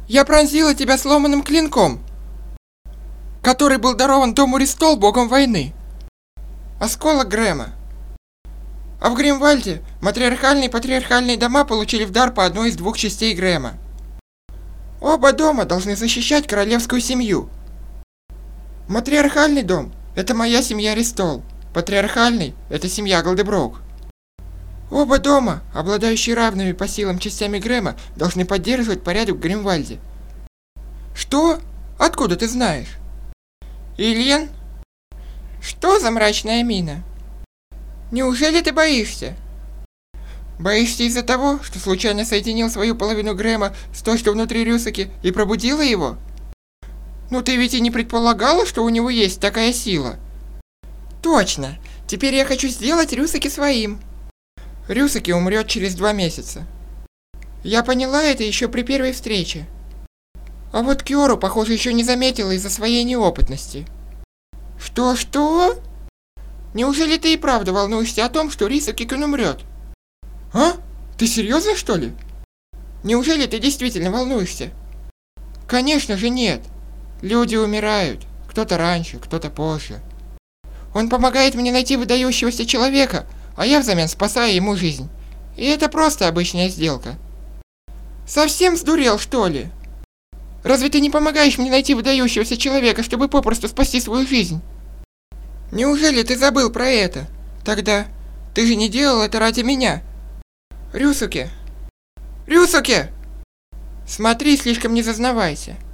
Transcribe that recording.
Я пронзила тебя сломанным клинком, который был дарован дому Ристол богом войны. Осколок Грэма. А в Гримвальде матриархальные и патриархальные дома получили в дар по одной из двух частей Грэма. Оба дома должны защищать королевскую семью. Матриархальный дом – это моя семья Ристол. Патриархальный – это семья Голдеброук. Оба дома, обладающие равными по силам частями Грэма, должны поддерживать порядок в Гримвальде. Что? Откуда ты знаешь? Ильен? Что за мрачная мина? Неужели ты боишься? Боишься из-за того, что случайно соединил свою половину Грэма с той, что внутри Рюсаки, и пробудила его? Ну ты ведь и не предполагала, что у него есть такая сила? Точно! Теперь я хочу сделать Рюсаки своим. Рюсаки умрет через 2 месяца. Я поняла это еще при первой встрече. А вот Киору, похоже, еще не заметила из-за своей неопытности. Что? Неужели ты и правда волнуешься о том, что Рисаки-кун умрет? А? Ты серьезно, что ли? Неужели ты действительно волнуешься? Конечно же нет. Люди умирают. Кто-то раньше, кто-то позже. Он помогает мне найти выдающегося человека, а я взамен спасаю ему жизнь. И это просто обычная сделка. Совсем сдурел, что ли? Разве ты не помогаешь мне найти выдающегося человека, чтобы попросту спасти свою жизнь? Неужели ты забыл про это? Тогда ты же не делал это ради меня. Рюсуке! Рюсуке! Смотри, слишком не зазнавайся.